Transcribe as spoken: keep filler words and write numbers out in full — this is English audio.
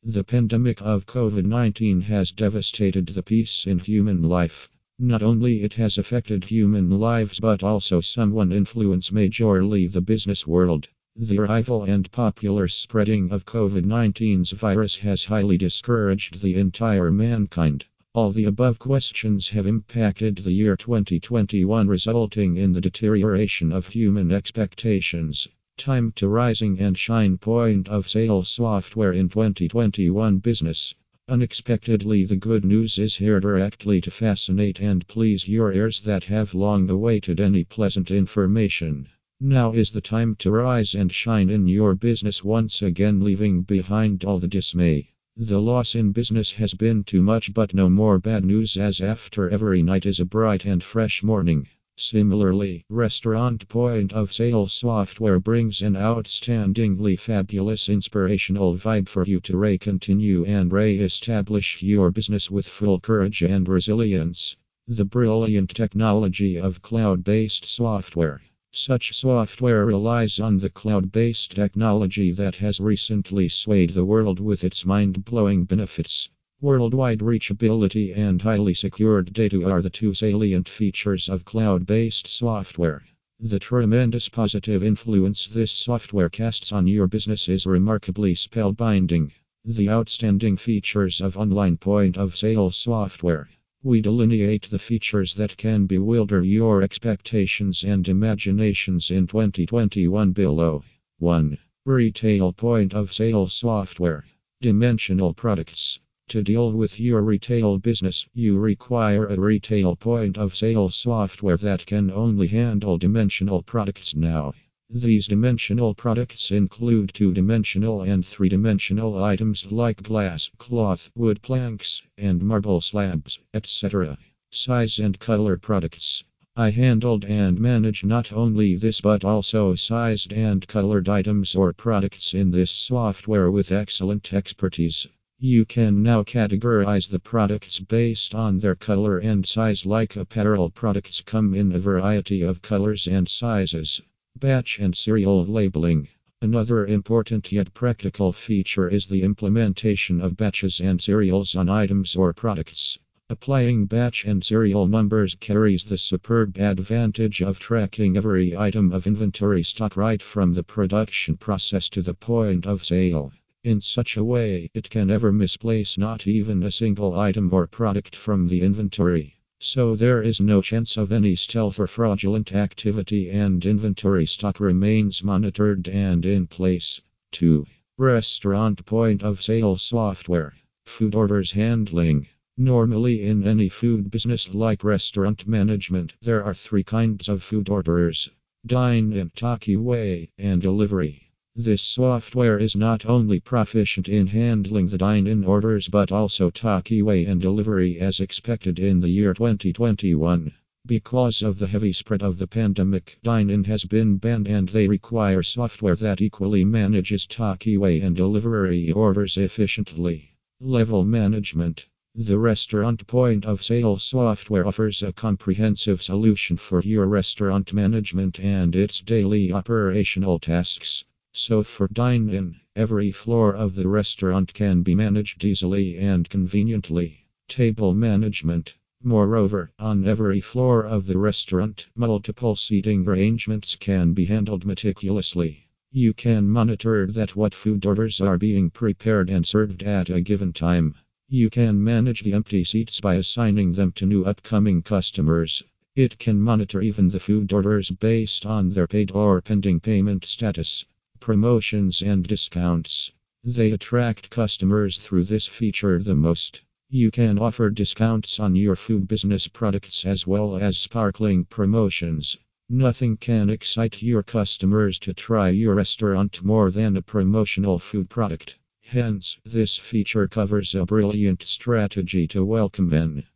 The pandemic of COVID nineteen has devastated the peace in human life. Not only it has affected human lives but also somewhat influenced majorly the business world. The arrival and popular spreading of COVID nineteen's virus has highly discouraged the entire mankind. All the above questions have impacted the year twenty twenty-one, resulting in the deterioration of human expectations. Time to rising and shine point of sale software in twenty twenty-one business. Unexpectedly, the good news is here directly to fascinate and please your ears that have long awaited any pleasant information. Now is the time to rise and shine in your business once again, leaving behind all the dismay. The loss in business has been too much, but no more bad news, as after every night is a bright and fresh morning. Similarly, restaurant point of sale software brings an outstandingly fabulous inspirational vibe for you to re-continue and re-establish your business with full courage and resilience. The brilliant technology of cloud-based software. Such software relies on the cloud-based technology that has recently swayed the world with its mind-blowing benefits. Worldwide reachability and highly secured data are the two salient features of cloud-based software. The tremendous positive influence this software casts on your business is remarkably spellbinding. The outstanding features of online point of sale software. We delineate the features that can bewilder your expectations and imaginations in twenty twenty-one below. one. Retail point of sale software. Dimensional products. To deal with your retail business, you require a retail point of sale software that can only handle dimensional products now. These dimensional products include two-dimensional and three-dimensional items like glass, cloth, wood planks, and marble slabs, et cetera. Size and color products. I handled and managed not only this but also sized and colored items or products in this software with excellent expertise. You can now categorize the products based on their color and size, like apparel products come in a variety of colors and sizes. Batch and serial labeling. Another important yet practical feature is the implementation of batches and serials on items or products. Applying batch and serial numbers carries the superb advantage of tracking every item of inventory stock right from the production process to the point of sale. In such a way, it can never misplace not even a single item or product from the inventory. So there is no chance of any stealth or fraudulent activity, and inventory stock remains monitored and in place. two. Restaurant point of sale software. Food orders handling. Normally, in any food business like restaurant management, there are three kinds of food orders: dine-in, takeaway, and delivery. This software is not only proficient in handling the dine-in orders but also takeaway and delivery as expected in the year twenty twenty-one. Because of the heavy spread of the pandemic, dine-in has been banned and they require software that equally manages takeaway and delivery orders efficiently. Level management. The restaurant point of sale software offers a comprehensive solution for your restaurant management and its daily operational tasks. So for dine-in, every floor of the restaurant can be managed easily and conveniently. Table management. Moreover, on every floor of the restaurant, multiple seating arrangements can be handled meticulously. You can monitor that what food orders are being prepared and served at a given time. You can manage the empty seats by assigning them to new upcoming customers. It can monitor even the food orders based on their paid or pending payment status. Promotions and discounts. They attract customers through this feature the most. You can offer discounts on your food business products as well as sparkling promotions. Nothing can excite your customers to try your restaurant more than a promotional food product. Hence, this feature covers a brilliant strategy to welcome in